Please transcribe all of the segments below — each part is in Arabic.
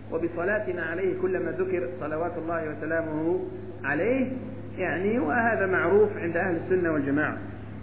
وبصلاتنا عليه كلما ذكر صلوات الله وسلامه عليه، يعني وهذا معروف عند أهل السنة والجماعة.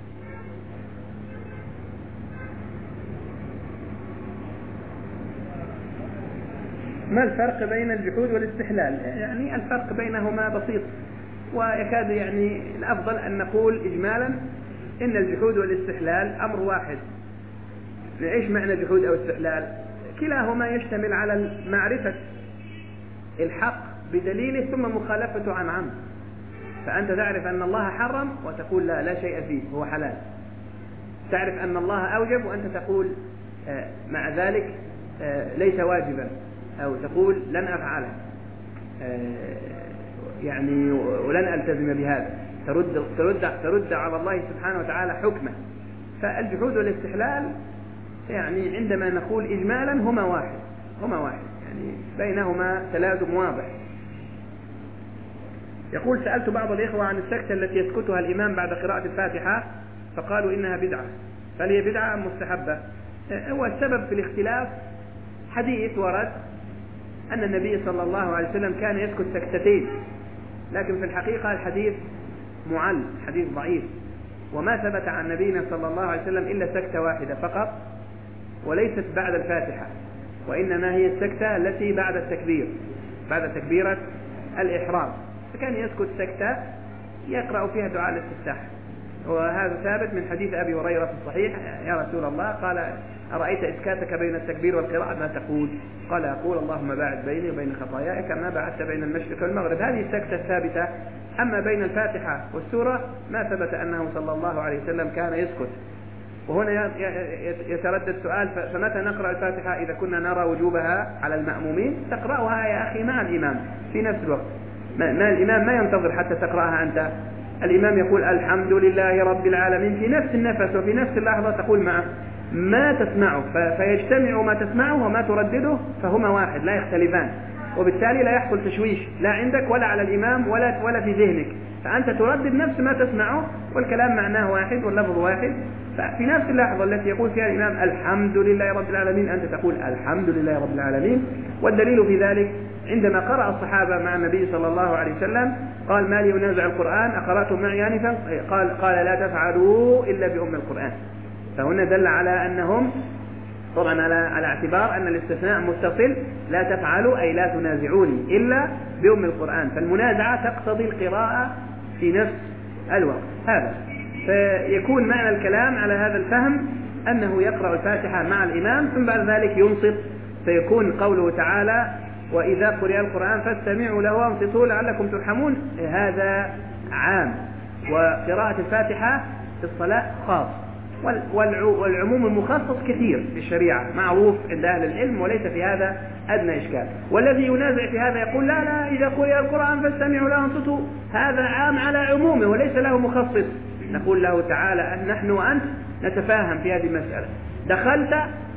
ما الفرق بين الجحود والاستحلال؟ يعني الفرق بينهما بسيط، ويكاد يعني الأفضل أن نقول إجمالا إن الجحود والاستحلال أمر واحد. إيش معنى جحود أو استحلال؟ كلاهما يشتمل على معرفة الحق بدليله ثم مخالفته عن عمد. فأنت تعرف أن الله حرم وتقول لا شيء فيه، هو حلال. تعرف أن الله أوجب وأنت تقول مع ذلك ليس واجبا، أو تقول لن أفعله يعني ولن ألتزم بهذا، ترد على الله سبحانه وتعالى حكمه. فالجحود والاستحلال يعني عندما نقول إجمالا هما واحد، يعني بينهما تلازم واضح. يقول: سألت بعض الإخوة عن السكتة التي يسكتها الإمام بعد قراءة الفاتحة فقالوا إنها بدعة، فهل هي بدعة أم مستحبة؟ هو السبب في الاختلاف حديث ورد أن النبي صلى الله عليه وسلم كان يسكت سكتتين، لكن في الحقيقة الحديث معل، حديث ضعيف، وما ثبت عن نبينا صلى الله عليه وسلم إلا سكتة واحدة فقط، وليست بعد الفاتحة، وإنما هي السكتة التي بعد التكبير، بعد تكبيرة الإحرام، فكان يسكت سكتة يقرأ فيها دعاء الاستفتاح. وهذا ثابت من حديث أبي هريرة في الصحيح: يا رسول الله، قال: أرأيت إسكاتك بين التكبير والقراءة ما تقول؟ قال: أقول اللهم باعد بيني وبين خطاياي كما بعدت بين المشرق والمغرب. هذه السكتة الثابتة. أما بين الفاتحة والسورة ما ثبت أنه صلى الله عليه وسلم كان يسكت. وهنا يتردد السؤال: فمتى نقرأ الفاتحة إذا كنا نرى وجوبها على المأمومين؟ تقرأها يا أخي مع الإمام في نفس الوقت. ما الإمام ما ينتظر حتى تقرأها أنت، الإمام يقول الحمد لله رب العالمين في نفس النفس وفي نفس اللحظة تقول معه ما تسمعه، فيجتمع ما تسمعه وما تردده، فهما واحد لا يختلفان، وبالتالي لا يحصل تشويش لا عندك ولا على الإمام ولا في ذهنك، فأنت تردد نفس ما تسمعه والكلام معناه واحد واللفظ واحد. ففي نفس اللحظة التي يقول فيها الإمام الحمد لله رب العالمين أنت تقول الحمد لله رب العالمين. والدليل في ذلك عندما قرأ الصحابة مع النبي صلى الله عليه وسلم قال: ما لي أنازع القرآن أقرأتم معي آنفا؟ قال لا تفعلوا إلا بأم القرآن. فهنا دل على أنهم طبعا على اعتبار أن الاستثناء متصل، لا تفعلوا أي لا تنازعوني إلا بأم القرآن، فالمنازعة تقتضي القراءة في نفس الوقت. هذا فيكون معنى الكلام على هذا الفهم أنه يقرأ الفاتحة مع الإمام ثم بعد ذلك ينصت، فيكون قوله تعالى: وإذا قرئ القرآن فاستمعوا له وانصتوا لعلكم ترحمون، هذا عام، وقراءة الفاتحة في الصلاة خاص، والعموم المخصص كثير في الشريعة معروف عند أهل العلم وليس في هذا أدنى إشكال. والذي ينازع في هذا يقول لا إذا قرئ القرآن فاستمعوا له وانصتوا، هذا عام على عمومه وليس له مخصص. نقول له تعالى أن نحن وأنت نتفاهم في هذه المسألة. دخلت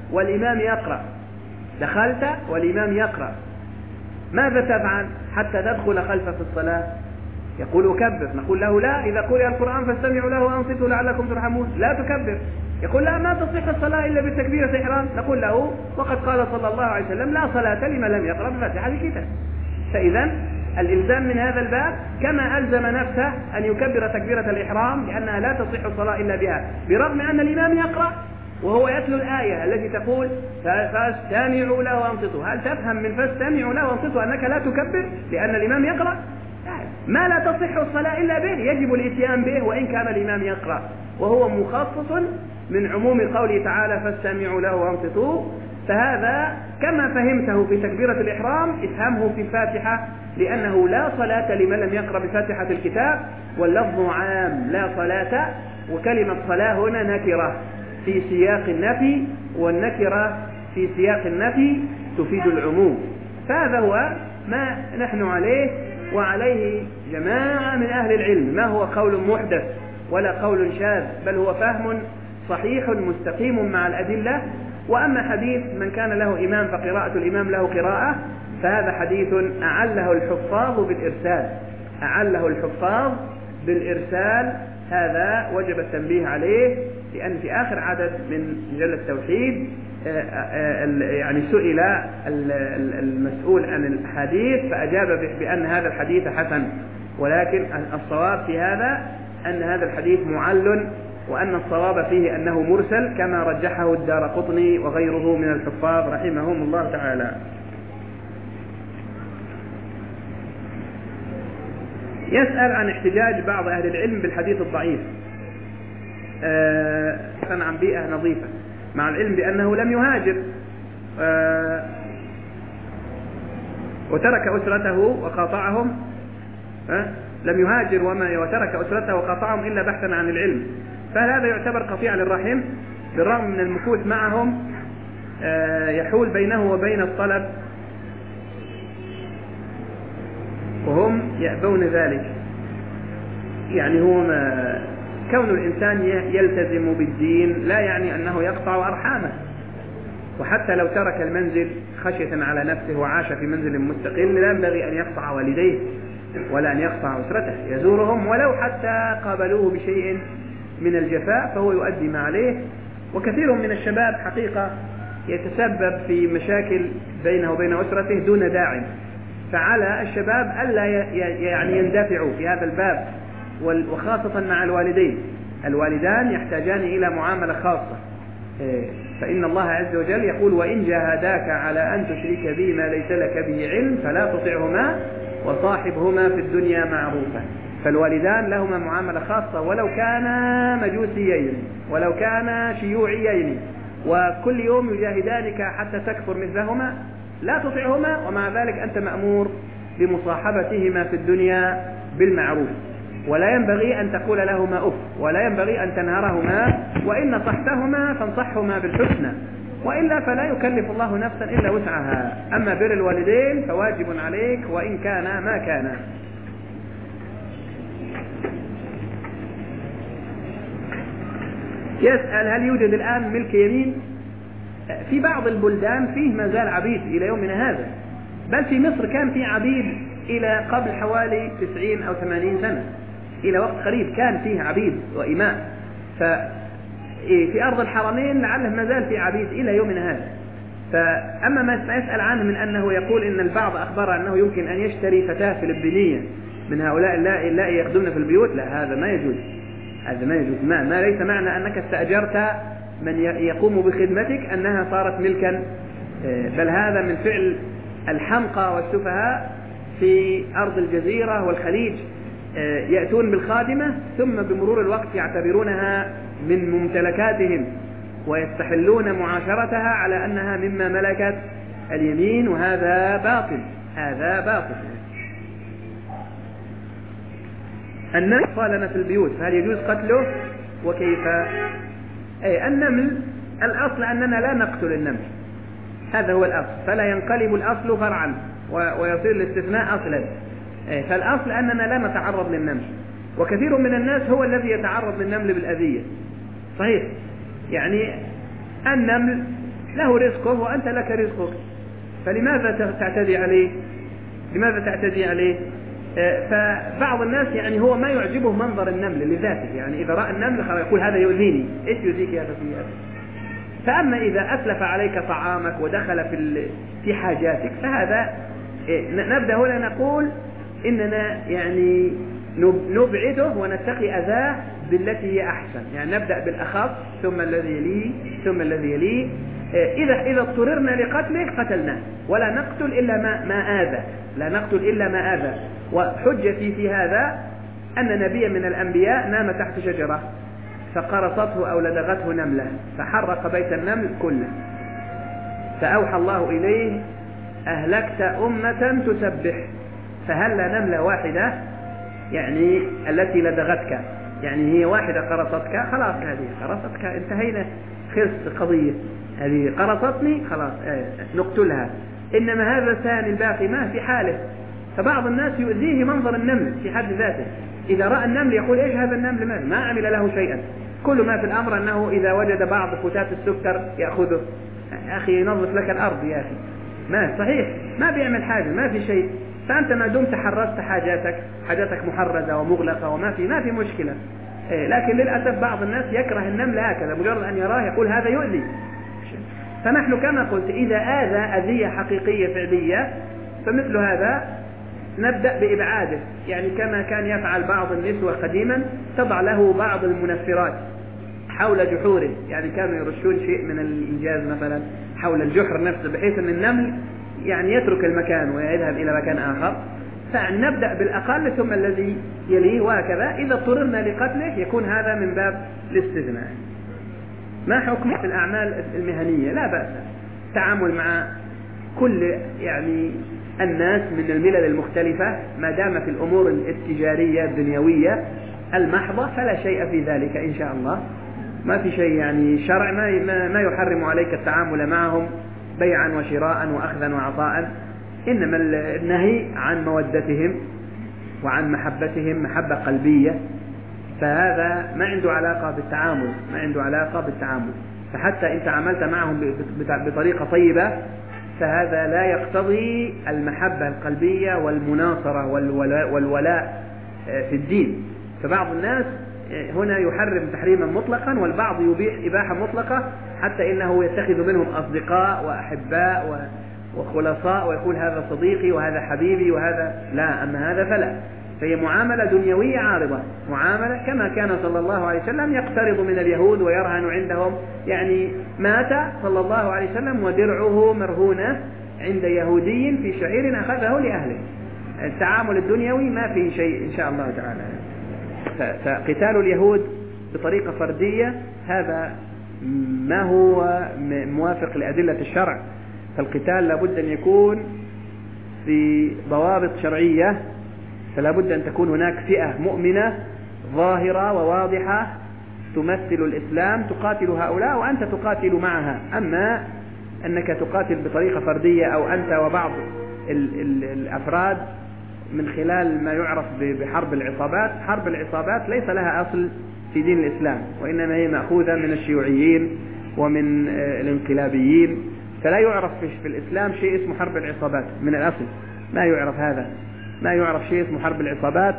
والإمام يقرأ، ماذا تفعل حتى تدخل خلفه في الصلاة؟ يقول أكبر. نقول له لا، إذا قرئ القرآن فاستمعوا له وأنصتوا لعلكم ترحمون، لا تكبر. يقول لا، ما تصح الصلاة إلا بالتكبيرة إحرام. نقول له وقد قال صلى الله عليه وسلم: لا صلاة لمن لم يقرأ بفاتحة الكتاب. فإذا الإلزام من هذا الباب كما ألزم نفسه أن يكبر تكبيرة الإحرام لأنها لا تصح الصلاة إلا بها، برغم أن الإمام يقرأ وهو يتلو الآية التي تقول فاستمعوا له وانصتوا. هل تفهم من فاستمعوا له وانصتوا أنك لا تكبر لأن الإمام يقرأ؟ ما لا تصح الصلاة إلا به يجب الإتيان به وإن كان الإمام يقرأ، وهو مخصص من عموم قوله تعالى فاستمعوا له وانصتوا. فهذا كما فهمته في تكبيرة الإحرام افهمه في الفاتحة، لأنه لا صلاة لمن لم يقرأ بفاتحة الكتاب، واللفظ عام لا صلاة، وكلمة صلاة هنا نكرة في سياق النفي، والنكرة في سياق النفي تفيد العموم. فهذا هو ما نحن عليه وعليه جماعة من أهل العلم، ما هو قول محدث ولا قول شاذ، بل هو فهم صحيح مستقيم مع الأدلة. وأما حديث من كان له إمام فقراءة الإمام له قراءة، فهذا حديث أعله الحفاظ بالإرسال، هذا وجب التنبيه عليه لأن في آخر عدد من مجلة التوحيد يعني سئل المسؤول عن الحديث فأجاب بأن هذا الحديث حسن، ولكن الصواب في هذا أن هذا الحديث معلل، وأن الصواب فيه أنه مرسل كما رجحه الدارقطني وغيره من الحفاظ رحمهم الله تعالى. يسأل عن احتجاج بعض أهل العلم بالحديث الضعيف عن بيئة نظيفة، مع العلم بأنه لم يهاجر وترك أسرته وقاطعهم، لم يهاجر وترك أسرته وقاطعهم إلا بحثا عن العلم، فهل هذا يعتبر قطيع للرحم بالرغم من المكوث معهم يحول بينه وبين الطلب وهم يأبون ذلك؟ يعني هو كون الإنسان يلتزم بالدين لا يعني أنه يقطع أرحامه، وحتى لو ترك المنزل خشية على نفسه وعاش في منزل مستقل لا ينبغي أن يقطع والديه ولا أن يقطع أسرته، يزورهم ولو حتى قابلوه بشيء من الجفاء فهو يؤدي ما عليه. وكثير من الشباب حقيقة يتسبب في مشاكل بينه وبين أسرته دون داعي، فعلى الشباب ألا يعني يندفعوا في هذا الباب، وخاصة مع الوالدين. الوالدان يحتاجان إلى معاملة خاصة، فإن الله عز وجل يقول: وإن جاهداك على أن تشرك بي ما ليس لك به علم فلا تطعهما وصاحبهما في الدنيا معروفا. فالوالدان لهما معاملة خاصة ولو كانا مجوسيين ولو كانا شيوعيين، وكل يوم يجاهدانك حتى تكفر مثلهما، لا تطعهما، ومع ذلك أنت مأمور بمصاحبتهما في الدنيا بالمعروف، ولا ينبغي أن تقول لهما أف، ولا ينبغي أن تنهرهما، وإن نصحتهما فانصحهما بالحسنى، وإلا فلا يكلف الله نفسا إلا وسعها. أما بر الوالدين فواجب عليك وإن كان ما كان. يسأل: هل يوجد الآن ملك يمين؟ في بعض البلدان فيه ما زال عبيد إلى يومنا هذا، بل في مصر كان في عبيد إلى قبل حوالي 90 أو 80 سنة، إلى وقت قريب كان فيه عبيد وإماء. ففي أرض الحرمين لعله ما زال في عبيد إلى يومنا هذا. فأما ما يسأل عنه من أنه يقول إن البعض أخبر أنه يمكن أن يشتري فتاة فلبينية من هؤلاء اللائي يخدمن في البيوت، لا، هذا ما يجوز. هذا ما يجوز. ما ليس معنى أنك استأجرت من يقوم بخدمتك أنها صارت ملكا، بل هذا من فعل الحمقى والسفهاء في أرض الجزيرة والخليج. يأتون بالخادمة ثم بمرور الوقت يعتبرونها من ممتلكاتهم ويستحلون معاشرتها على أنها مما ملكت اليمين، وهذا باطل. هذا باطل. النمل صالنا في البيوت فهل يجوز قتله وكيف؟ النمل الأصل أننا لا نقتل النمل، هذا هو الأصل، فلا ينقلب الأصل فرعا ويصير الاستثناء أصلا. فالأصل أننا لا نتعرض للنمل، وكثير من الناس هو الذي يتعرض للنمل بالأذية. صحيح، يعني النمل له رزقه وأنت لك رزقك، فلماذا تعتدي عليه؟ لماذا تعتدي عليه؟ فبعض الناس يعني هو ما يعجبه منظر النمل لذاته، يعني إذا رأى النمل يقول هذا يؤذيني. إيش يؤذيك يا أخي؟ فأما إذا أتلف عليك طعامك ودخل في حاجاتك فهذا نبدأ هنا نقول إننا يعني نبعده ونتقي أذاه بالتي هي أحسن، يعني نبدأ بالأخف ثم الذي يليه ثم الذي يليه. إذا اضطررنا لقتله قتلناه، ولا نقتل إلا ما آذى، لا نقتل إلا ما آذى. وحجتي في هذا أن نبيا من الأنبياء نام تحت شجرة فقرصته أو لدغته نملة فحرق بيت النمل كله، فأوحى الله إليه: أهلكت أمة تسبح، فهل نملة واحدة يعني التي لدغتك، يعني هي واحدة قرصتك، خلاص هذه قرصتك انتهينا، خلص قضية، هذه قرصتني خلاص نقتلها. إنما هذا ثاني الباقي ما في حاله. فبعض الناس يؤذيه منظر النمل في حد ذاته، إذا رأى النمل يقول: إيش هذا النمل؟ ما عمل له شيئا، كل ما في الأمر أنه إذا وجد بعض فتات السكر يأخذه. يا أخي ينظف لك الأرض يا أخي، ما صحيح، ما بيعمل حاجة، ما في شيء. فأنت ما دمت حرزت حاجاتك محرزة ومغلقة وما في مشكلة. لكن للأسف بعض الناس يكره النمل هكذا، مجرد أن يراه يقول هذا يؤذي. فنحن كما قلت إذا آذى أذية حقيقية فعلية فمثل هذا نبدأ بإبعاده، يعني كما كان يفعل بعض النسوة قديما، تضع له بعض المنفرات حول جحوره، يعني كانوا يرشون شيء من الإنجاز مثلا حول الجحر نفسه بحيث أن النمل يعني يترك المكان ويذهب إلى مكان آخر. فنبدأ بالأقل ثم الذي يليه، وهكذا إذا اضطررنا لقتله يكون هذا من باب الاستثناء. ما حكم في الأعمال المهنية؟ لا بأس التعامل مع كل يعني الناس من الملل المختلفة ما دام في الأمور التجارية الدنيوية المحضة فلا شيء في ذلك إن شاء الله. ما في شيء يعني شرع ما يحرم عليك التعامل معهم بيعا وشراء وأخذا وعطاء، إنما النهي عن مودتهم وعن محبتهم محبة قلبية، فهذا ما عنده علاقة بالتعامل. فحتى إن تعاملت معهم بطريقة طيبة فهذا لا يقتضي المحبة القلبية والمناصرة والولاء في الدين. فبعض الناس هنا يحرم تحريما مطلقا، والبعض يبيح إباحة مطلقة، حتى إنه يتخذ منهم أصدقاء وأحباء وخلصاء ويقول هذا صديقي وهذا حبيبي وهذا لا، أما هذا فلا. فهي معاملة دنيوية عارضة، معاملة كما كان صلى الله عليه وسلم يقترض من اليهود ويرهن عندهم، يعني مات صلى الله عليه وسلم ودرعه مرهونة عند يهودي في شعير أخذه لأهله. التعامل الدنيوي ما فيه شيء إن شاء الله تعالى. فقتال اليهود بطريقة فردية هذا ما هو موافق لأدلة الشرع. فالقتال لابد أن يكون في ضوابط شرعية، فلا بد أن تكون هناك فئة مؤمنة ظاهرة وواضحة تمثل الإسلام تقاتل هؤلاء وأنت تقاتل معها. أما أنك تقاتل بطريقة فردية أو أنت وبعض الأفراد من خلال ما يعرف بحرب العصابات، حرب العصابات ليس لها أصل في دين الإسلام، وإنما هي مأخوذة من الشيوعيين ومن الانقلابيين، فلا يعرف في الإسلام شيء اسمه حرب العصابات من الأصل، ما يعرف هذا، ما يعرف شيء اسمه حرب العصابات.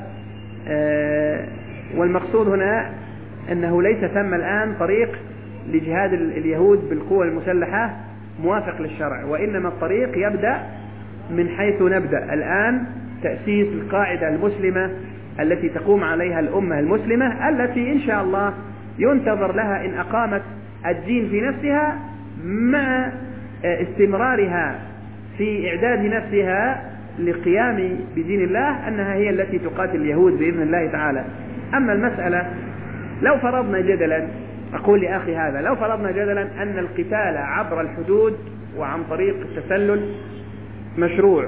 والمقصود هنا أنه ليس ثم الآن طريق لجهاد اليهود بالقوة المسلحة موافق للشرع، وإنما الطريق يبدأ من حيث نبدأ الآن، تأسيس القاعدة المسلمة التي تقوم عليها الأمة المسلمة، التي إن شاء الله ينتظر لها إن أقامت الدين في نفسها مع استمرارها في إعداد نفسها للقيام بدين الله، أنها هي التي تقاتل اليهود بإذن الله تعالى. أما المسألة لو فرضنا جدلا، أقول لأخي هذا، لو فرضنا جدلا أن القتال عبر الحدود وعن طريق التسلل مشروع،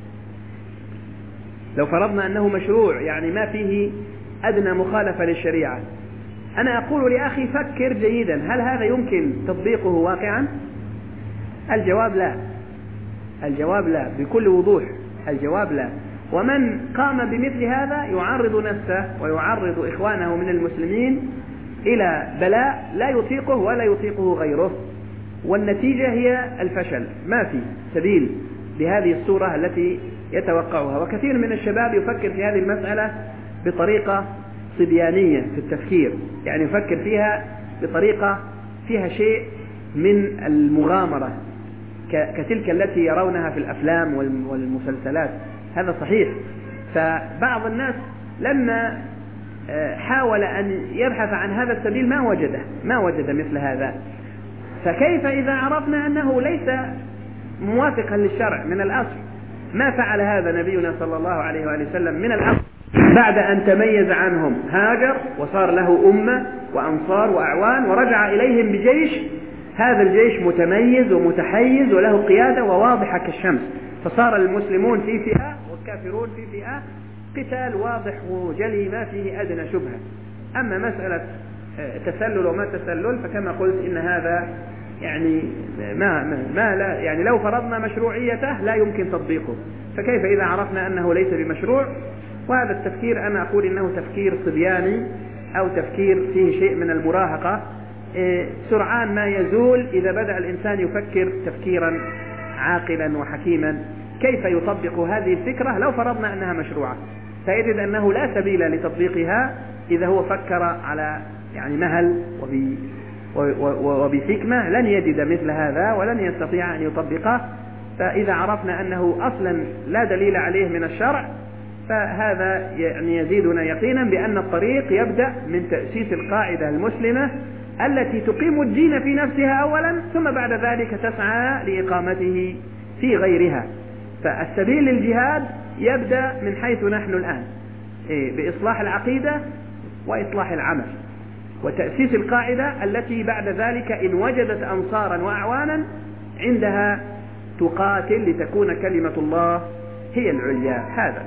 لو فرضنا أنه مشروع يعني ما فيه أدنى مخالفة للشريعة، أنا أقول لأخي فكر جيدا، هل هذا يمكن تطبيقه واقعا؟ الجواب لا، الجواب لا بكل وضوح، الجواب لا. ومن قام بمثل هذا يعرض نفسه ويعرض إخوانه من المسلمين إلى بلاء لا يطيقه ولا يطيقه غيره، والنتيجة هي الفشل، ما في سبيل بهذه الصورة التي يتوقعها. وكثير من الشباب يفكر في هذه المسألة بطريقة صبيانية في التفكير، يعني يفكر فيها بطريقة فيها شيء من المغامرة كتلك التي يرونها في الأفلام والمسلسلات، هذا صحيح. فبعض الناس لما حاول أن يبحث عن هذا السبيل ما وجد مثل هذا. فكيف إذا عرفنا أنه ليس موافقا للشرع من الأصل؟ ما فعل هذا نبينا صلى الله عليه وآله وسلم من الأصل بعد أن تميز عنهم، هاجر وصار له أمة وأنصار وأعوان ورجع إليهم بجيش، هذا الجيش متميز ومتحيز وله قيادة وواضحة كالشمس، فصار المسلمون في فئة والكافرون في فئة، قتال واضح وجلي ما فيه أدنى شبهة. أما مسألة تسلل وما تسلل فكما قلت إن هذا يعني ما لا يعني لو فرضنا مشروعيته لا يمكن تطبيقه، فكيف إذا عرفنا أنه ليس بمشروع؟ وهذا التفكير أنا أقول إنه تفكير صبياني أو تفكير فيه شيء من المراهقة، سرعان ما يزول إذا بدأ الإنسان يفكر تفكيرا عاقلا وحكيما. كيف يطبق هذه الفكرة لو فرضنا أنها مشروعة؟ سيجد أنه لا سبيل لتطبيقها إذا هو فكر على يعني مهل وبحكمة لن يجد مثل هذا ولن يستطيع أن يطبقه. فإذا عرفنا أنه أصلا لا دليل عليه من الشرع فهذا يعني يزيدنا يقينا بأن الطريق يبدأ من تأسيس القاعدة المسلمة التي تقيم الدين في نفسها أولا، ثم بعد ذلك تسعى لإقامته في غيرها. فالسبيل للجهاد يبدأ من حيث نحن الآن، بإصلاح العقيدة وإصلاح العمل وتأسيس القاعدة التي بعد ذلك إن وجدت أنصارا وأعوانا عندها تقاتل لتكون كلمة الله هي العليا. هذا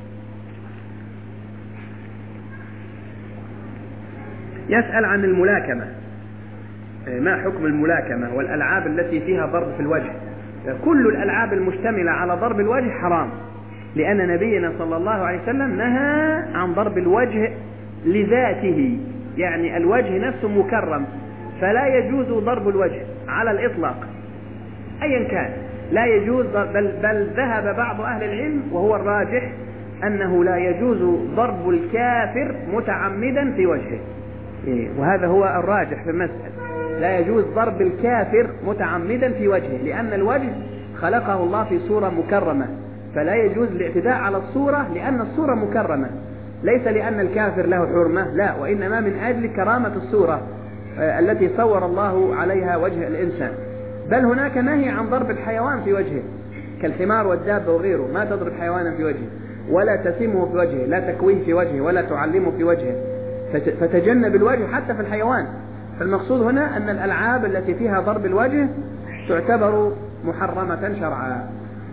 يسأل عن الملاكمة، ما حكم الملاكمة والألعاب التي فيها ضرب في الوجه؟ كل الألعاب المشتملة على ضرب الوجه حرام، لأن نبينا صلى الله عليه وسلم نهى عن ضرب الوجه لذاته، يعني الوجه نفسه مكرم، فلا يجوز ضرب الوجه على الإطلاق أيا كان، لا يجوز. بل ذهب بعض أهل العلم وهو الراجح أنه لا يجوز ضرب الكافر متعمدا في وجهه، وهذا هو الراجح في المسألة، لا يجوز ضرب الكافر متعمدا في وجهه، لأن الوجه خلقه الله في صورة مكرمة، فلا يجوز الاعتداء على الصورة لأن الصورة مكرمة، ليس لأن الكافر له حرمة، لا، وإنما من أجل كرامة الصورة التي صور الله عليها وجه الإنسان. بل هناك نهي عن ضرب الحيوان في وجهه كالحمار والدابة وغيره، ما تضرب حيوانا في وجهه ولا تسمه في وجهه، لا تكويه في وجهه ولا تعلمه في وجهه، فتجنب الوجه حتى في الحيوان. فالمقصود هنا أن الألعاب التي فيها ضرب الوجه تعتبر محرمة شرعا،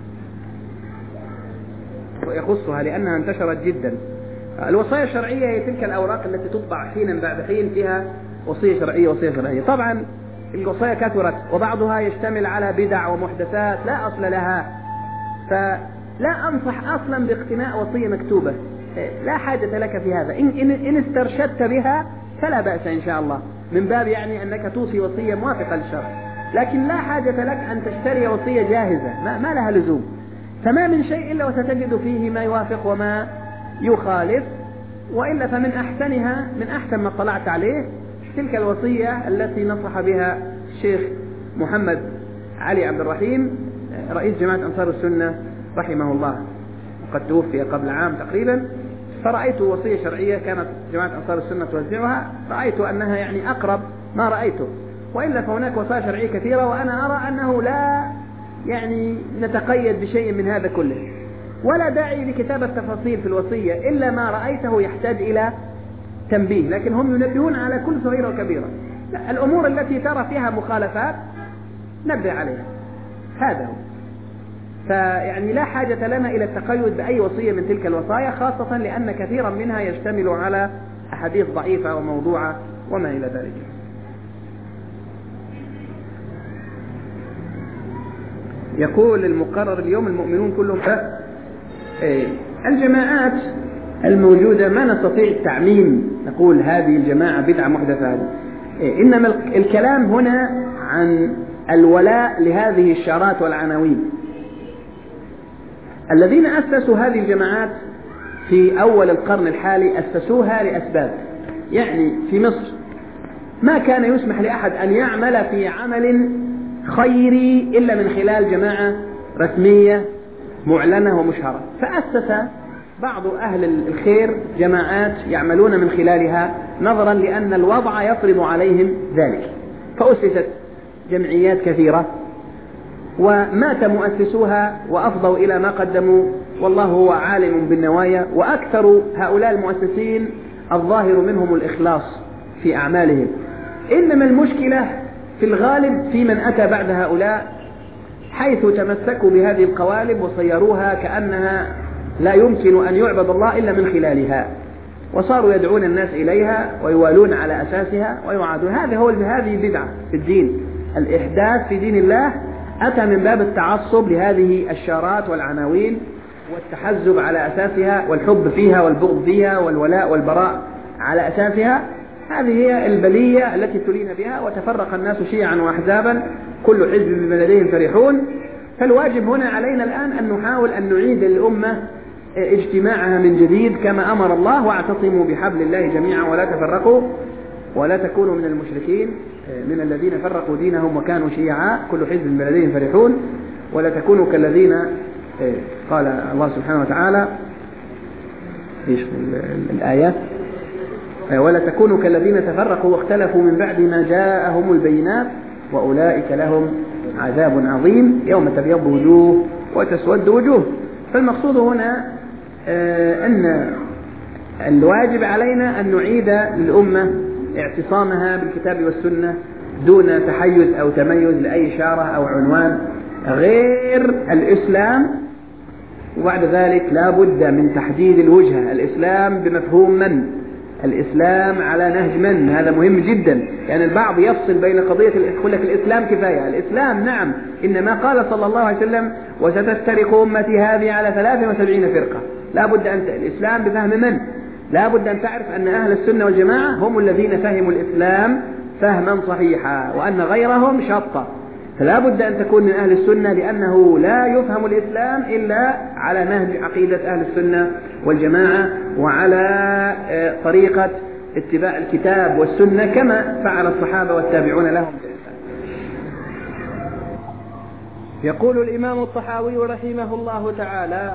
ويخصها لأنها انتشرت جدا. الوصايا الشرعية هي تلك الأوراق التي تطبع حينا بعد حين فيها وصية شرعية. طبعا الوصايا كثرت وبعضها يشتمل على بدع ومحدثات لا أصل لها، فلا أنصح أصلا باقتناء وصية مكتوبة، لا حاجة لك في هذا. إن استرشدت بها فلا بأس إن شاء الله، من باب يعني أنك توصي وصية موافقة للشرع، لكن لا حاجة لك أن تشتري وصية جاهزة ما لها لزوم. فما من شيء إلا وستجد فيه ما يوافق وما يخالف، وإلا فمن أحسنها، من أحسن ما اطلعت عليه، تلك الوصية التي نصح بها الشيخ محمد علي عبد الرحيم رئيس جماعة أنصار السنة رحمه الله، وقد توفي قبل عام تقريبا. فرأيت وصية شرعية كانت جماعة أنصار السنة توزعها، رأيت أنها يعني أقرب ما رأيته، وإلا فهناك وصايا شرعية كثيرة، وأنا أرى أنه لا يعني نتقيد بشيء من هذا كله، ولا داعي لكتابة تفاصيل في الوصية إلا ما رأيته يحتاج إلى تنبيه، لكن هم ينبهون على كل صغيرة وكبيرة. لا، الأمور التي ترى فيها مخالفات نبه عليها، هذا هو. فيعني لا حاجة لنا إلى التقيد بأي وصية من تلك الوصايا، خاصة لأن كثيرا منها يشتمل على أحاديث ضعيفة وموضوعة وما إلى ذلك. يقول المقرر اليوم المؤمنون كلهم الجماعات الموجودة ما نستطيع التعميم نقول هذه الجماعة بدعة محدثة، إنما الكلام هنا عن الولاء لهذه الشارات والعناوين. الذين أسسوا هذه الجماعات في أول القرن الحالي أسسوها لأسباب، يعني في مصر ما كان يسمح لأحد أن يعمل في عمل خيري إلا من خلال جماعة رسمية معلنة ومشهرة، فأسس بعض أهل الخير جماعات يعملون من خلالها نظرا لأن الوضع يفرض عليهم ذلك، فأسست جمعيات كثيرة ومات مؤسسوها وأفضوا إلى ما قدموا، والله هو عالم بالنوايا. وأكثر هؤلاء المؤسسين الظاهر منهم الإخلاص في أعمالهم، إنما المشكلة في الغالب في من أتى بعد هؤلاء، حيث تمسكوا بهذه القوالب وصيروها كأنها لا يمكن أن يعبد الله إلا من خلالها، وصاروا يدعون الناس إليها ويوالون على أساسها ويعادون. هذه بدعة في الدين، الإحداث في دين الله أتى من باب التعصب لهذه الشارات والعناوين والتحزب على أساسها، والحب فيها والبغض فيها والولاء والبراء على أساسها. هذه هي البلية التي ابتلينا بها، وتفرق الناس شيعا وأحزابا كل حزب بما لديهم فرحون. فالواجب هنا علينا الآن أن نحاول أن نعيد للأمة اجتماعها من جديد كما أمر الله: واعتصموا بحبل الله جميعا ولا تفرقوا ولا تكونوا من المشركين من الذين فرقوا دينهم وكانوا شيعا كل حزب بما لديهم فرحون. ولا تكونوا كالذين قال الله سبحانه وتعالى ايش الآيات: ولا تكونوا كالذين تفرقوا واختلفوا من بعد ما جاءهم البينات وأولئك لهم عذاب عظيم يوم تبيض وجوه وتسود وجوه. فالمقصود هنا أن الواجب علينا أن نعيد للأمة اعتصامها بالكتاب والسنة دون تحيز أو تميز لأي شارة أو عنوان غير الإسلام. وبعد ذلك لا بد من تحديد الوجهة: الإسلام بمفهوم من؟ الإسلام على نهج من؟ هذا مهم جدا. يعني البعض يفصل بين قضية يقول لك الإسلام كفاية. الإسلام نعم، إنما قال صلى الله عليه وسلم: وستفترق أمتي هذه على 73 فرقة. لا بد أن الإسلام بفهم من؟ لا بد أن تعرف أن أهل السنة والجماعة هم الذين فهموا الإسلام فهما صحيحا، وأن غيرهم شطة. فلا بد أن تكون من أهل السنة، لأنه لا يفهم الإسلام إلا على نهج عقيدة أهل السنة والجماعة وعلى طريقة اتباع الكتاب والسنة كما فعل الصحابة والتابعون لهم. يقول الإمام الطحاوي رحمه الله تعالى: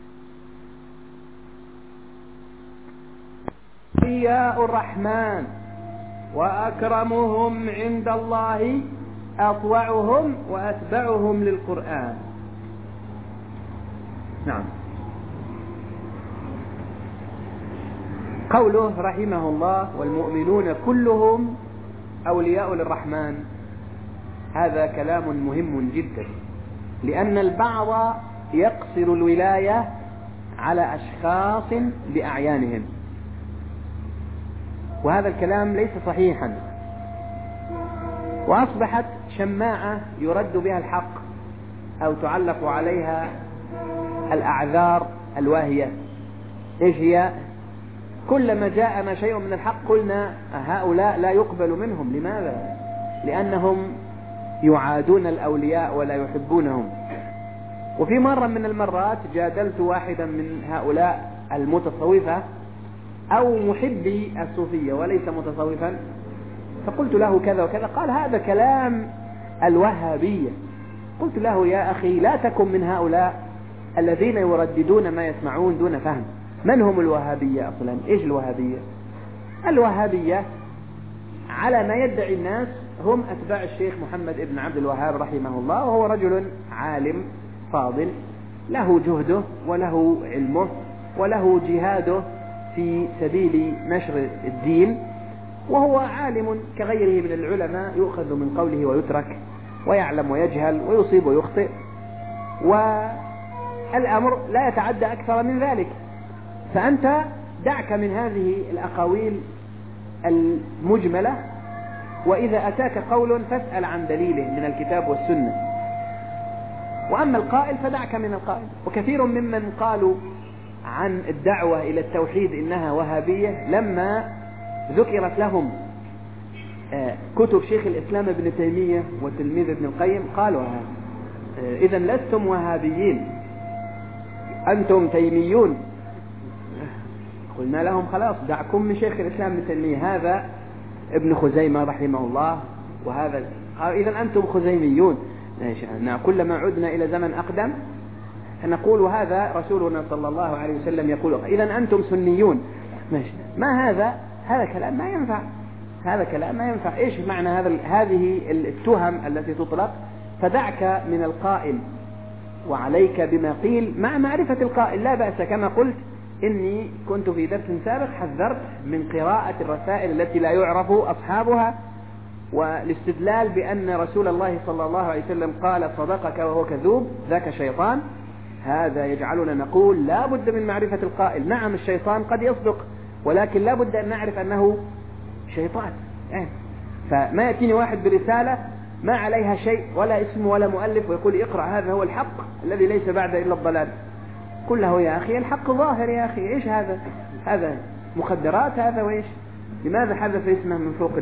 أولياء الرحمن وأكرمهم عند الله أطوعهم وأتبعهم للقرآن. نعم. قوله رحمه الله: والمؤمنون كلهم أولياء للرحمن، هذا كلام مهم جدا، لأن البعض يقصر الولاية على أشخاص بأعيانهم، وهذا الكلام ليس صحيحا، وأصبحت شماعة يرد بها الحق أو تعلق عليها الأعذار الواهية. إيش هي؟ كلما جاءنا شيء من الحق قلنا هؤلاء لا يقبل منهم. لماذا؟ لأنهم يعادون الأولياء ولا يحبونهم. وفي مرة من المرات جادلت واحدا من هؤلاء المتصوفة أو محبي الصوفية وليس متصوفا، فقلت له كذا وكذا، قال: هذا كلام الوهابية. قلت له: يا أخي، لا تكن من هؤلاء الذين يرددون ما يسمعون دون فهم. من هم الوهابية أصلا؟ إيش الوهابية؟ الوهابية على ما يدعي الناس هم أتباع الشيخ محمد ابن عبد الوهاب رحمه الله، وهو رجل عالم فاضل له جهده وله علمه وله جهاده في سبيل نشر الدين، وهو عالم كغيره من العلماء، يؤخذ من قوله ويترك، ويعلم ويجهل ويصيب ويخطئ، والأمر لا يتعدى أكثر من ذلك. فأنت دعك من هذه الأقاويل المجملة، وإذا أتاك قول فاسأل عن دليله من الكتاب والسنة، وأما القائل فدعك من القائل. وكثير ممن قالوا عن الدعوة إلى التوحيد إنها وهابية، لما ذكرت لهم كتب شيخ الإسلام ابن تيمية وتلميذ ابن القيم قالوا: إذا لستم وهابيين، أنتم تيميون. قلنا لهم: خلاص دعكم من شيخ الإسلام ابن تيمية، هذا ابن خزيمة رحمه الله، وهذا قالوا: إذا أنتم خزيميون. كلما عدنا إلى زمن أقدم نقول هذا رسولنا صلى الله عليه وسلم يقول، إذا أنتم سنيون. ماشي. ما هذا كلام ما ينفع، هذا كلام ما ينفع. إيش معنى هذه التهم التي تطلق؟ فدعك من القائل وعليك بما قيل مع معرفة القائل، لا بأس. كما قلت إني كنت في درس سابق حذرت من قراءة الرسائل التي لا يعرف أصحابها، والاستدلال بأن رسول الله صلى الله عليه وسلم قال: صدقك وهو كذوب ذاك شيطان. هذا يجعلنا نقول لا بد من معرفة القائل. نعم الشيطان قد يصدق، ولكن لا بد أن نعرف أنه شيطان. فما يأتيني واحد برسالة ما عليها شيء ولا اسم ولا مؤلف ويقول: اقرأ هذا هو الحق الذي ليس بعد إلا الضلال. قل له: يا أخي الحق ظاهر، يا أخي إيش هذا مخدرات هذا وإيش؟ لماذا حذف اسمه من فوق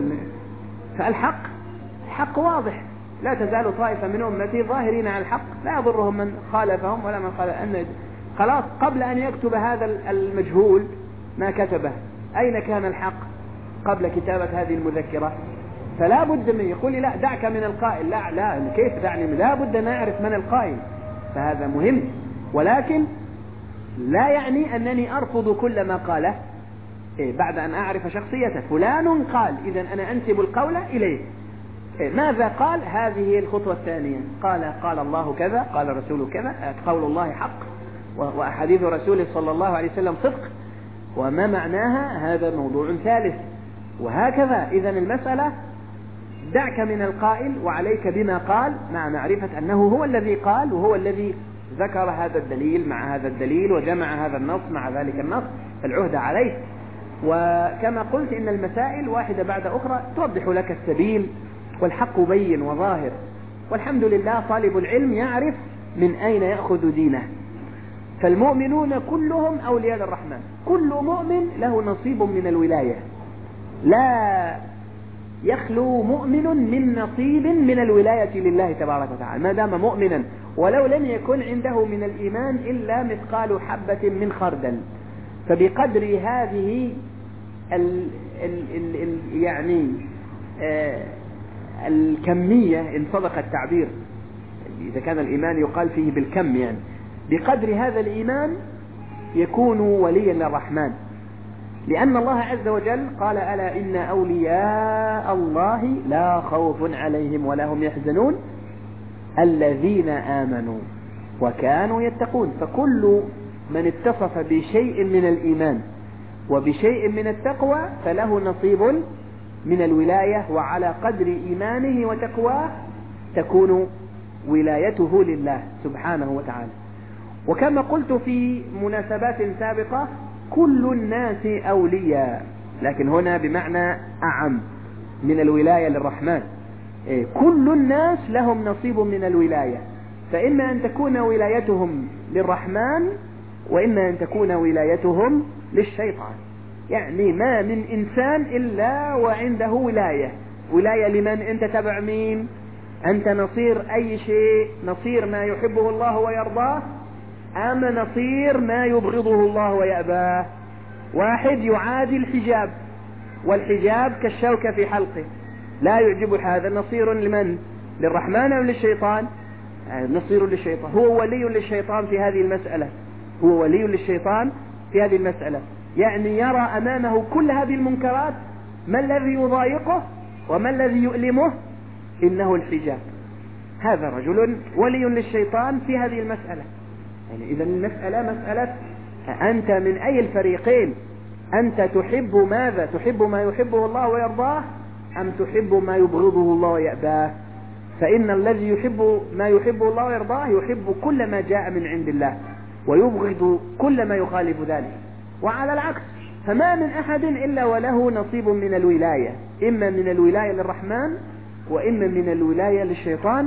فالحق واضح. لا تزال طائفة من أمتي ظاهرين على الحق لا يضرهم من خالفهم ولا من خلاص قبل أن يكتب هذا المجهول ما كتبه، أين كان الحق قبل كتابة هذه المذكرة؟ فلا بد من يقول لي لا دعك من القائل، لا كيف دعني، لا بد أن أعرف من القائل، فهذا مهم. ولكن لا يعني أنني أرفض كل ما قاله بعد أن أعرف شخصيته. فلان قال، إذن أنا أنسب القول إليه. ماذا قال؟ هذه هي الخطوة الثانية. قال الله كذا، قال رسوله كذا، قول الله حق وأحاديث رسوله صلى الله عليه وسلم صدق، وما معناها هذا موضوع ثالث، وهكذا. إذن المسألة دعك من القائل وعليك بما قال، مع معرفة أنه هو الذي قال وهو الذي ذكر هذا الدليل مع هذا الدليل وجمع هذا النص مع ذلك النص، العهد عليه. وكما قلت إن المسائل واحدة بعد أخرى توضح لك السبيل، والحق بين وظاهر، والحمد لله طالب العلم يعرف من أين يأخذ دينه. فالمؤمنون كلهم أولياء للرحمن، كل مؤمن له نصيب من الولاية، لا يخلو مؤمن من نصيب من الولاية لله تبارك وتعالى ما دام مؤمنا، ولو لم يكن عنده من الإيمان إلا مثقال حبة من خردل. فبقدر هذه يعني الكمية إن صدق التعبير، إذا كان الإيمان يقال فيه بالكم، يعني بقدر هذا الإيمان يكون وليا للرحمن، لأن الله عز وجل قال ألا إن أولياء الله لا خوف عليهم ولا هم يحزنون الذين آمنوا وكانوا يتقون. فكل من اتصف بشيء من الإيمان وبشيء من التقوى فله نصيب من الولاية، وعلى قدر إيمانه وتقواه تكون ولايته لله سبحانه وتعالى. وكما قلت في مناسبات سابقة كل الناس أولياء، لكن هنا بمعنى أعم من الولاية للرحمن. كل الناس لهم نصيب من الولاية، فإما أن تكون ولايتهم للرحمن وإما أن تكون ولايتهم للشيطان. يعني ما من إنسان إلا وعنده ولاية. ولاية لمن؟ أنت تبع مين؟ أنت نصير أي شيء؟ نصير ما يحبه الله ويرضاه أم نصير ما يبغضه الله ويأباه؟ واحد يعادي الحجاب، والحجاب كالشوكة في حلقه لا يعجب هذا، نصير لمن؟ للرحمن أو للشيطان؟ نصير للشيطان. هو ولي للشيطان في هذه المسألة، هو ولي للشيطان في هذه المسألة. يعني يرى أمامه كل هذه المنكرات، ما الذي يضايقه وما الذي يؤلمه؟ إنه الحجاب. هذا رجل ولي للشيطان في هذه المسألة. يعني إذا المسألة مسألة أنت من أي الفريقين؟ أنت تحب ماذا؟ تحب ما يحبه الله ويرضاه أم تحب ما يبغضه الله ويأباه؟ فإن الذي يحب ما يحبه الله ويرضاه يحب كل ما جاء من عند الله ويبغض كل ما يخالف ذلك، وعلى العكس. فما من أحد إلا وله نصيب من الولاية، إما من الولاية للرحمن وإما من الولاية للشيطان.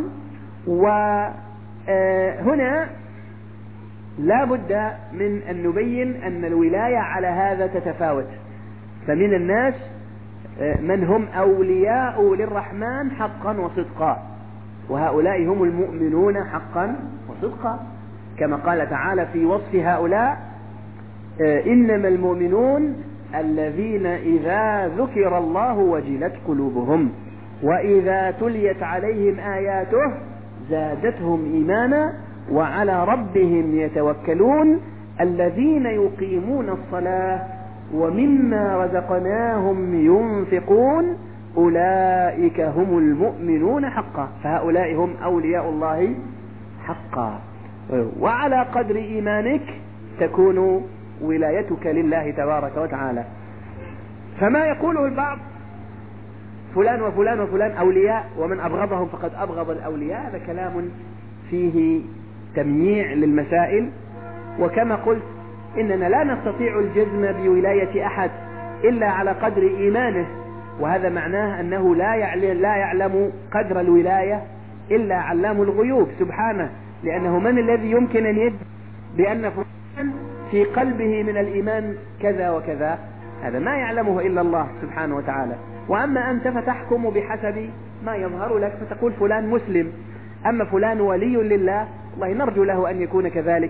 وهنا لا بد من أن نبين أن الولاية على هذا تتفاوت. فمن الناس من هم أولياء للرحمن حقا وصدقا، وهؤلاء هم المؤمنون حقا وصدقا، كما قال تعالى في وصف هؤلاء إنما المؤمنون الذين إذا ذكر الله وجلت قلوبهم وإذا تليت عليهم آياته زادتهم إيمانا وعلى ربهم يتوكلون الذين يقيمون الصلاة ومما رزقناهم ينفقون أولئك هم المؤمنون حقا. فهؤلاء هم أولياء الله حقا. وعلى قدر إيمانك تكون ولايتك لله تبارك وتعالى. فما يقوله البعض فلان وفلان وفلان أولياء ومن أبغضهم فقد أبغض الأولياء، هذا كلام فيه تمييع للمسائل. وكما قلت إننا لا نستطيع الجزم بولاية أحد إلا على قدر إيمانه، وهذا معناه أنه لا يعلم قدر الولاية إلا علام الغيوب سبحانه، لأنه من الذي يمكن أن يدعي بأن فلان في قلبه من الإيمان كذا وكذا؟ هذا ما يعلمه إلا الله سبحانه وتعالى. وأما أنت فتحكم بحسب ما يظهر لك فتقول فلان مسلم، أما فلان ولي لله والله نرجو له أن يكون كذلك،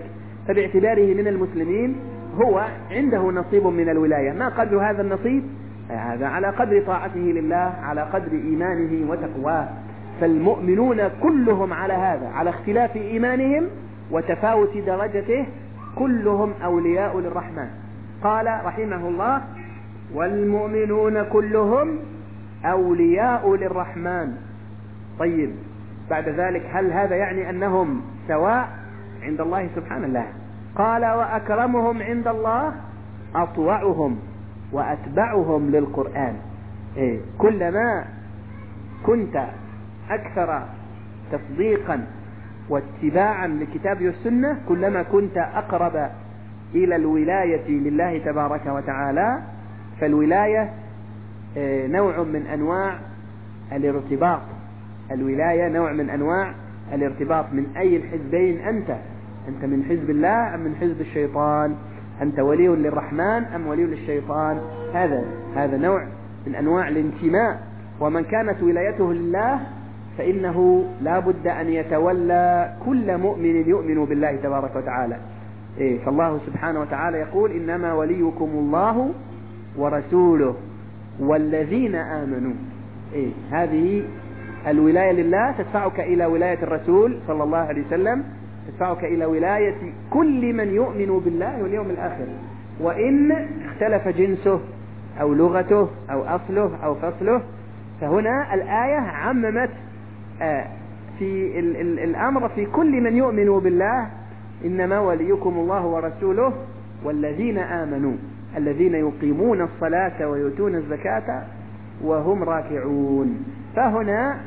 فباعتباره من المسلمين هو عنده نصيب من الولاية. ما قدر هذا النصيب؟ هذا على قدر طاعته لله، على قدر إيمانه وتقواه. فالمؤمنون كلهم على هذا، على اختلاف إيمانهم وتفاوت درجته، كلهم أولياء للرحمن. قال رحمه الله: والمؤمنون كلهم أولياء للرحمن. طيب، بعد ذلك هل هذا يعني أنهم سواء عند الله سبحانه؟ لا. قال: وأكرمهم عند الله أطوعهم وأتبعهم للقرآن. كلما كنت أكثر تصديقا واتباعا لكتاب والسنة كلما كنت أقرب إلى الولاية لله تبارك وتعالى. فالولاية نوع من أنواع الارتباط. الولاية نوع من أنواع الارتباط. من أي الحزبين أنت من حزب الله أم من حزب الشيطان؟ أنت ولي للرحمن أم ولي للشيطان؟ هذا نوع من أنواع الانتماء. ومن كانت ولايته لله فإنه لا بد أن يتولى كل مؤمن يؤمن بالله تبارك وتعالى. فالله سبحانه وتعالى يقول: إنما وليكم الله ورسوله والذين آمنوا. هذه الولاية لله تدفعك إلى ولاية الرسول صلى الله عليه وسلم، تدفعك إلى ولاية كل من يؤمن بالله واليوم الآخر، وإن اختلف جنسه أو لغته أو أصله أو فصله. فهنا الآية عممت في الأمر في كل من يؤمن بالله: إنما وليكم الله ورسوله والذين آمنوا الذين يقيمون الصلاة ويؤتون الزكاة وهم راكعون. فهنا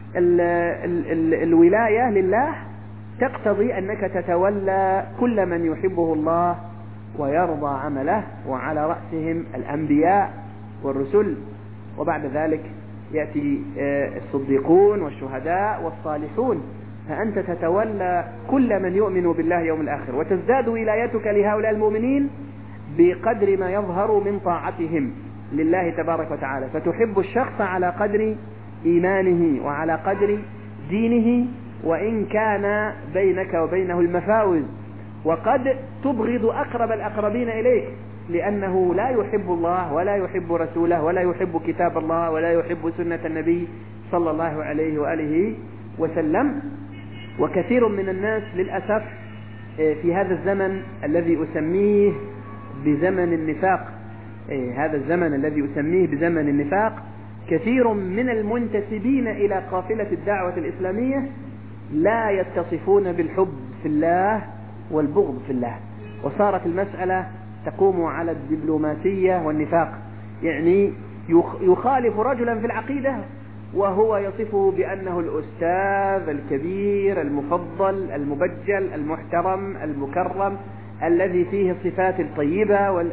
الولاية لله تقتضي أنك تتولى كل من يحبه الله ويرضى عمله، وعلى رأسهم الأنبياء والرسل، وبعد ذلك يأتي الصديقون والشهداء والصالحون. فأنت تتولى كل من يؤمن بالله يوم الآخر، وتزداد ولايتك لهؤلاء المؤمنين بقدر ما يظهر من طاعتهم لله تبارك وتعالى. فتحب الشخص على قدر إيمانه وعلى قدر دينه، وإن كان بينك وبينه المفاوز. وقد تبغض أقرب الأقربين إليك لأنه لا يحب الله ولا يحب رسوله ولا يحب كتاب الله ولا يحب سنة النبي صلى الله عليه وآله وسلم. وكثير من الناس للأسف في هذا الزمن الذي أسميه بزمن النفاق، هذا الزمن الذي أسميه بزمن النفاق، كثير من المنتسبين إلى قافلة الدعوة الإسلامية لا يتصفون بالحب في الله والبغض في الله، وصارت المسألة تقوم على الدبلوماسية والنفاق. يعني يخالف رجلا في العقيدة وهو يصفه بأنه الأستاذ الكبير المفضل المبجل المحترم المكرم الذي فيه الصفات الطيبة،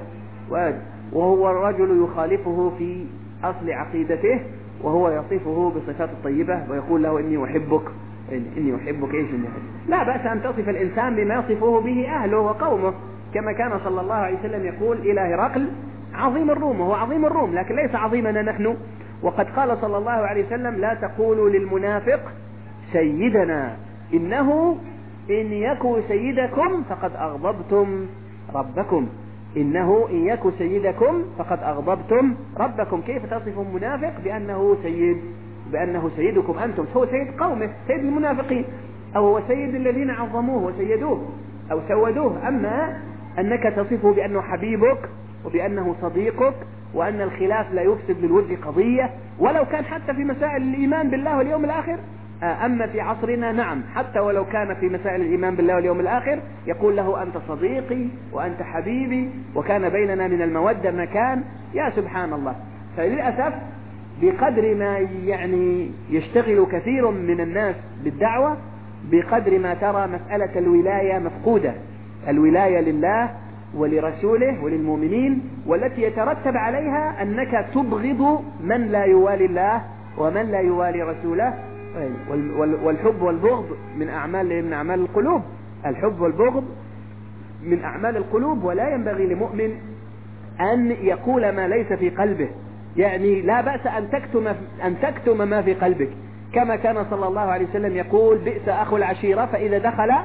وهو الرجل يخالفه في أصل عقيدته وهو يصفه بصفات الطيبة ويقول له إني أحبك. إني أحبك إيش؟ لا بأس أن تصف الإنسان بما يصفه به أهله وقومه، كما كان صلى الله عليه وسلم يقول إلى هرقل: عظيم الروم. هو عظيم الروم لكن ليس عظيمنا نحن. وقد قال صلى الله عليه وسلم: لا تقولوا للمنافق سيدنا، إنه إن يكن سيدكم فقد أغضبتم ربكم. إنه إن يكن سيدكم فقد أغضبتم ربكم. كيف تصف منافق بأنه سيد؟ بأنه سيدكم أنتم. هو سيد قومه، سيد المنافقين، أو هو سيد الذين عظموه وسيدوه أو سودوه. أما أنك تصفه بأنه حبيبك وبأنه صديقك، وأن الخلاف لا يفسد للود قضية ولو كان حتى في مسائل الإيمان بالله واليوم الآخر. أما في عصرنا نعم، حتى ولو كان في مسائل الإيمان بالله واليوم الآخر يقول له: أنت صديقي وأنت حبيبي وكان بيننا من المودة ما كان. يا سبحان الله. فللأسف بقدر ما يعني يشتغل كثير من الناس بالدعوة بقدر ما ترى مسألة الولاية مفقودة. الولاية لله ولرسوله وللمؤمنين، والتي يترتب عليها أنك تبغض من لا يوالي الله ومن لا يوالي رسوله. والحب والبغض من أعمال القلوب. الحب والبغض من أعمال القلوب، ولا ينبغي لمؤمن أن يقول ما ليس في قلبه. يعني لا بأس أن تكتم ما في قلبك، كما كان صلى الله عليه وسلم يقول: بئس أخو العشيرة فإذا دخل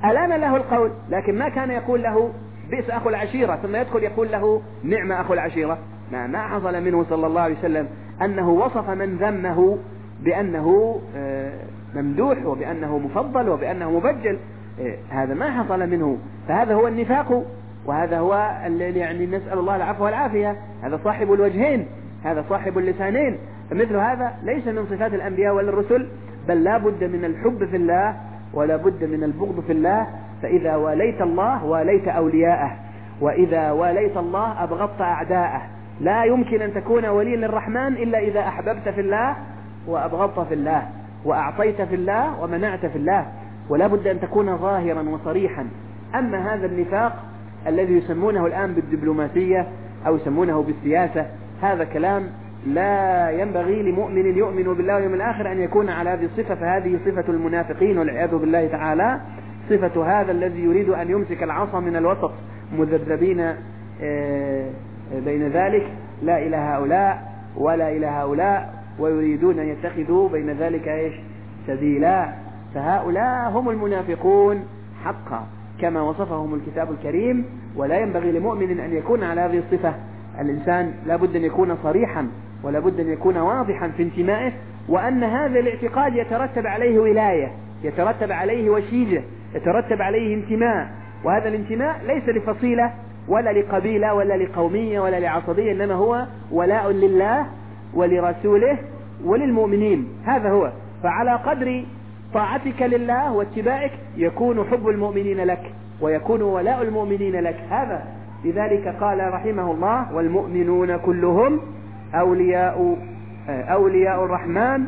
ألان له القول، لكن ما كان يقول له بئس أخو العشيرة ثم يدخل يقول له نعم أخو العشيرة. ما حصل منه صلى الله عليه وسلم أنه وصف من ذمه بأنه ممدوح وبأنه مفضل وبأنه مبجل، هذا ما حصل منه. فهذا هو النفاق، وهذا هو يعني نسأل الله العفو والعافية. هذا صاحب الوجهين، هذا صاحب اللسانين. فمثل هذا ليس من صفات الأنبياء ولا الرسل، بل لا بد من الحب في الله ولا بد من البغض في الله. فإذا واليت الله واليت أولياءه، وإذا واليت الله أبغضت أعداءه. لا يمكن أن تكون وليا للرحمن إلا إذا أحببت في الله وأبغضت في الله، وأعطيت في الله ومنعت في الله، ولا بد أن تكون ظاهرا وصريحا. أما هذا النفاق الذي يسمونه الآن بالدبلوماسية أو يسمونه بالسياسة، هذا كلام لا ينبغي لمؤمن يؤمن بالله واليوم الآخر أن يكون على هذه الصفة. فهذه صفة المنافقين والعياذ بالله تعالى، صفة هذا الذي يريد أن يمسك العصا من الوسط مذبذبين بين ذلك، لا إلى هؤلاء ولا إلى هؤلاء، ويريدون أن يتخذوا بين ذلك سبيلا. فهؤلاء هم المنافقون حقا كما وصفهم الكتاب الكريم. ولا ينبغي لمؤمن أن يكون على هذه الصفة. الإنسان لا بد أن يكون صريحا ولا بد أن يكون واضحا في انتمائه، وأن هذا الاعتقاد يترتب عليه ولاية، يترتب عليه وشيجة، يترتب عليه انتماء. وهذا الانتماء ليس لفصيلة ولا لقبيلة ولا لقومية ولا لعصبية، إنما هو ولاء لله ولرسوله وللمؤمنين. هذا هو. فعلى قدر طاعتك لله واتباعك يكون حب المؤمنين لك ويكون ولاء المؤمنين لك. هذا لذلك قال رحمه الله: والمؤمنون كلهم أولياء الرحمن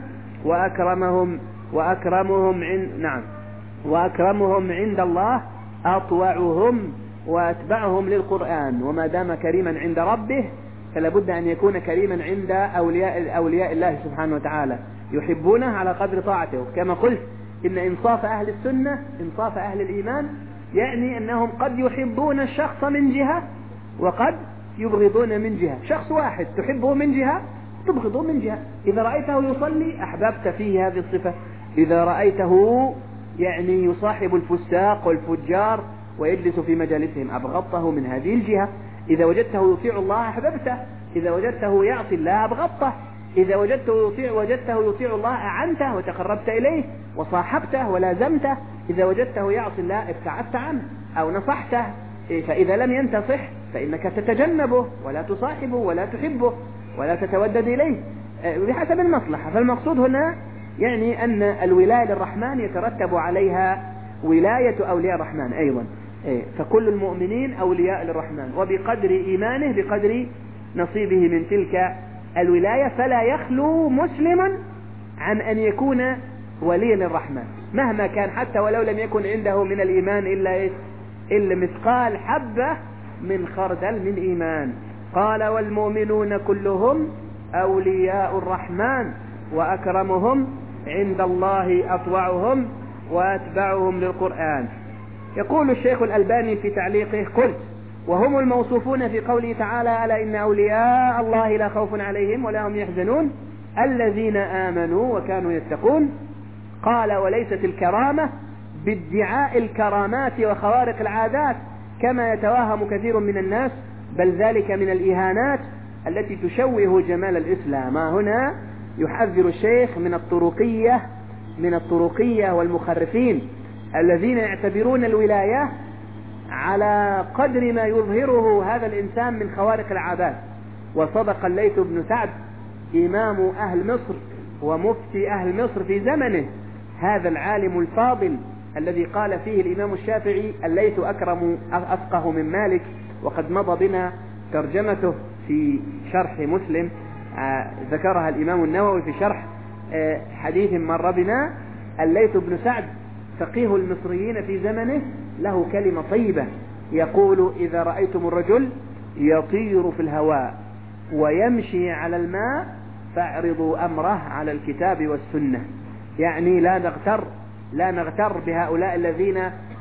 وأكرمهم عند الله أطوعهم وأتبعهم للقرآن. وما دام كريما عند ربه فلا بد أن يكون كريما عند أولياء الله سبحانه وتعالى، يحبونه على قدر طاعته. كما قلت إن إنصاف أهل السنة، إنصاف أهل الإيمان، يعني أنهم قد يحبون الشخص من جهة وقد يبغضون من جهة. شخص واحد تحبه من جهة تبغضه من جهة. إذا رأيته يصلي أحببت فيه هذه الصفة، إذا رأيته يعني يصاحب الفساق والفجار ويجلس في مجالسهم أبغضته من هذه الجهة. إذا وجدته يطيع الله أحببته، إذا وجدته يعصي الله أبغضته، إذا وجدته يطيع الله أعنته وتقربت إليه وصاحبته ولازمته، إذا وجدته يعصي الله ابتعدت عنه أو نصحته. فإذا لم ينتصح فإنك تتجنبه ولا تصاحبه ولا تحبه ولا تتودد إليه بحسب المصلحة. فالمقصود هنا يعني أن الولاية للرحمن يترتب عليها ولاية أولياء الرحمن أيضا. فكل المؤمنين أولياء للرحمن، وبقدر إيمانه بقدر نصيبه من تلك الولاية. فلا يخلو مسلم عن أن يكون وليا للرحمن مهما كان، حتى ولو لم يكن عنده من الإيمان إلا مثقال حبة من خردل من إيمان. قال: والمؤمنون كلهم أولياء الرحمن وأكرمهم عند الله أطوعهم وأتبعهم للقرآن. يقول الشيخ الألباني في تعليقه: قلت: وهم الموصوفون في قوله تعالى: ألا إن أولياء الله لا خوف عليهم ولا هم يحزنون الذين آمنوا وكانوا يتقون. قال: وليست الكرامة بادعاء الكرامات وخوارق العادات كما يتوهم كثير من الناس، بل ذلك من الإهانات التي تشوه جمال الإسلام. هنا يحذر الشيخ من الطرقية والمخرفين الذين يعتبرون الولاية على قدر ما يظهره هذا الإنسان من خوارق العادات. وصدق الليث بن سعد إمام أهل مصر ومفتي أهل مصر في زمنه، هذا العالم الفاضل الذي قال فيه الإمام الشافعي: الليث أفقه من مالك. وقد مضى بنا ترجمته في شرح مسلم، ذكرها الإمام النووي في شرح حديث مر بنا. الليث بن سعد فقيه المصريين في زمنه له كلمة طيبة يقول: إذا رأيتم الرجل يطير في الهواء ويمشي على الماء فاعرضوا أمره على الكتاب والسنة. يعني لا نغتر بهؤلاء الذين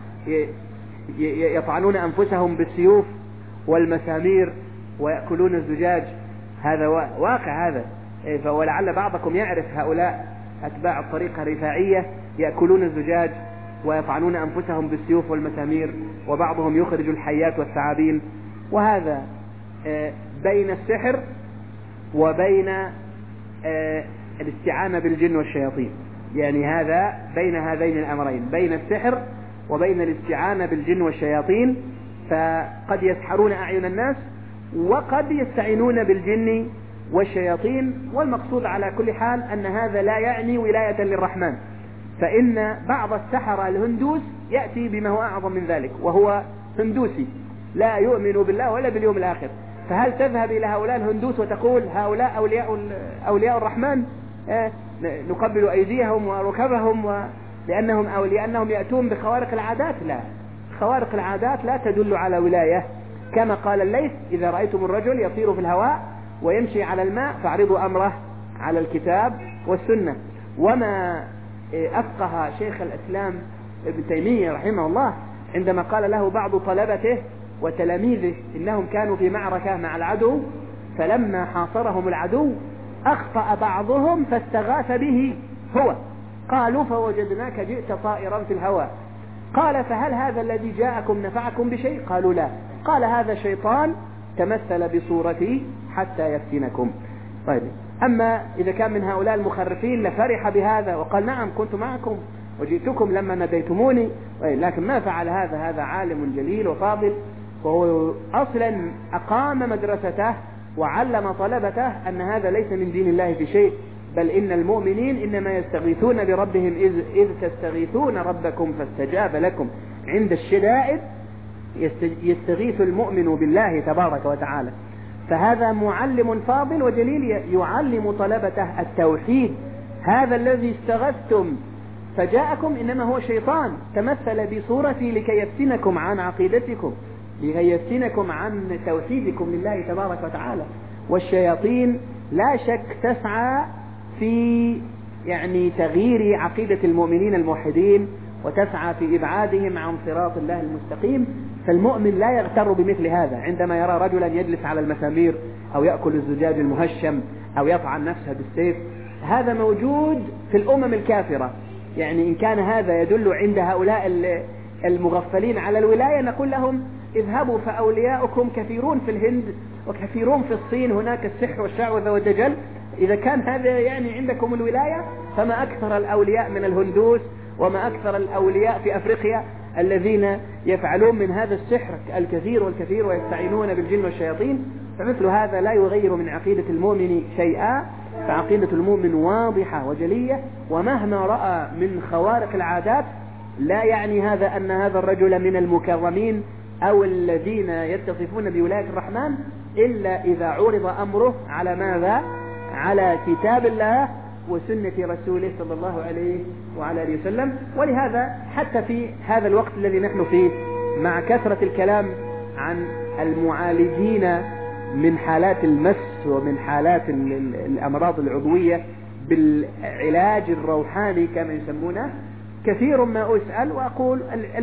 يطعنون أنفسهم بالسيوف والمسامير ويأكلون الزجاج. هذا واقع هذا. ولعل بعضكم يعرف هؤلاء أتباع الطريقة الرفاعية يأكلون الزجاج ويطعنون أنفسهم بالسيوف والمسامير، وبعضهم يخرج الحيات والثعابين. وهذا بين السحر وبين الاستعانة بالجن والشياطين، يعني هذا بين هذين الأمرين، بين السحر وبين الاستعانة بالجن والشياطين. فقد يسحرون أعين الناس وقد يستعينون بالجن والشياطين، والمقصود على كل حال أن هذا لا يعني ولاية للرحمن، فإن بعض السحرة الهندوس يأتي بما هو أعظم من ذلك، وهو هندوسي لا يؤمن بالله ولا باليوم الآخر. فهل تذهب إلى هؤلاء الهندوس وتقول هؤلاء أولياء الرحمن، نقبل أيديهم وركبهم لأنهم يأتون بخوارق العادات؟ لا، خوارق العادات لا تدل على ولاية. كما قال الليث: إذا رأيتم الرجل يطير في الهواء ويمشي على الماء فاعرضوا أمره على الكتاب والسنة. وما أفقه شيخ الإسلام ابن تيمية رحمه الله عندما قال له بعض طلبته وتلاميذه إنهم كانوا في معركة مع العدو، فلما حاصرهم العدو أخطأ بعضهم فاستغاث به هو، قالوا: فوجدناك جئت طائرا في الهواء. قال: فهل هذا الذي جاءكم نفعكم بشيء؟ قالوا: لا. قال: هذا شيطان تمثل بصورتي حتى يفتنكم. طيب، أما إذا كان من هؤلاء المخرفين لفرح بهذا وقال: نعم كنت معكم وجئتكم لما ناديتموني، لكن ما فعل هذا عالم جليل وفاضل، وهو أصلا أقام مدرسته وعلم طلبته أن هذا ليس من دين الله في شيء، بل إن المؤمنين إنما يستغيثون بربهم إذ تستغيثون ربكم فاستجاب لكم. عند الشدائد يستغيث المؤمن بالله تبارك وتعالى. فهذا معلم فاضل وجليل يعلم طلبته التوحيد. هذا الذي استغثتم فجاءكم إنما هو شيطان تمثل بصورتي لكي يفتنكم عن عقيدتكم، لكي يفتنكم عن توحيدكم لله تبارك وتعالى. والشياطين لا شك تسعى في تغيير عقيدة المؤمنين الموحدين، وتسعى في إبعادهم عن صراط الله المستقيم. فالمؤمن لا يغتر بمثل هذا عندما يرى رجلا يجلس على المسامير أو يأكل الزجاج المهشم أو يطعن نفسه بالسيف. هذا موجود في الأمم الكافرة. إن كان هذا يدل عند هؤلاء المغفلين على الولاية نقول لهم: اذهبوا فأولياؤكم كثيرون في الهند وكثيرون في الصين، هناك السحر والشعوذة والدجل. إذا كان هذا عندكم الولاية، فما أكثر الأولياء من الهندوس، وما أكثر الأولياء في أفريقيا الذين يفعلون من هذا السحر الكثير والكثير ويستعينون بالجن والشياطين. فمثل هذا لا يغير من عقيدة المؤمن شيئا، فعقيدة المؤمن واضحة وجلية. ومهما رأى من خوارق العادات لا يعني هذا أن هذا الرجل من المكرمين أو الذين يتصفون بولاية الرحمن، إلا إذا عرض أمره على ماذا؟ على كتاب الله وسنة رسوله صلى الله عليه وعلى آله وسلم. ولهذا حتى في هذا الوقت الذي نحن فيه، مع كثرة الكلام عن المعالجين من حالات المس ومن حالات الأمراض العضوية بالعلاج الروحاني كما يسمونه، كثير ما أسأل وأقول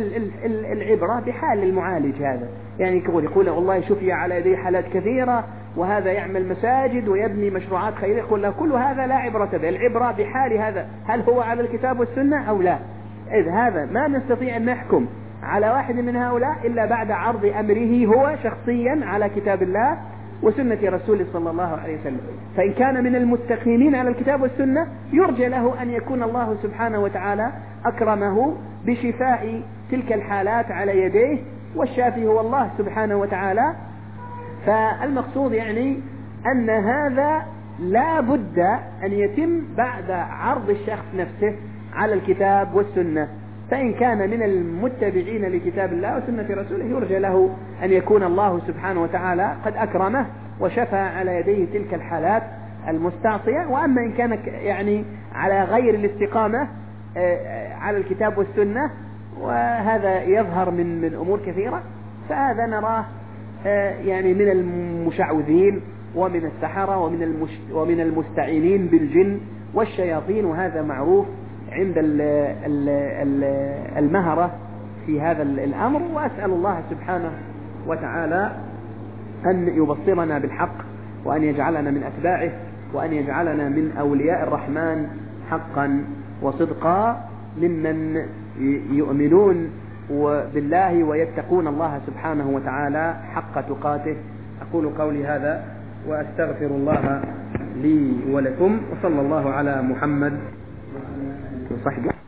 العبرة بحال المعالج هذا. يقول والله شفي على يدي حالات كثيرة، وهذا يعمل مساجد ويبني مشروعات خيرية. يقول له كل هذا لا عبرة به، العبرة بحال هذا، هل هو على الكتاب والسنة أو لا؟ إذ هذا ما نستطيع أن نحكم على واحد من هؤلاء إلا بعد عرض أمره هو شخصيا على كتاب الله وسنة رسوله صلى الله عليه وسلم. فإن كان من المستقيمين على الكتاب والسنة يرجى له أن يكون الله سبحانه وتعالى أكرمه بشفاء تلك الحالات على يديه، والشافي هو الله سبحانه وتعالى. فالمقصود أن هذا لا بد أن يتم بعد عرض الشخص نفسه على الكتاب والسنة. فإن كان من المتبعين لكتاب الله وسنة رسوله يرجى له أن يكون الله سبحانه وتعالى قد أكرمه وشفى على يديه تلك الحالات المستعصية. وأما إن كان على غير الاستقامة على الكتاب والسنة، وهذا يظهر من أمور كثيرة، فهذا نراه من المشعوذين ومن السحرة ومن المستعينين بالجن والشياطين. وهذا معروف عند المهرة في هذا الأمر. وأسأل الله سبحانه وتعالى أن يبصرنا بالحق، وأن يجعلنا من أتباعه، وأن يجعلنا من أولياء الرحمن حقا وصدقا، ممن يؤمنون بالله ويتقون الله سبحانه وتعالى حق تقاته. أقول قولي هذا وأستغفر الله لي ولكم، وصلى الله على محمد وصحبه.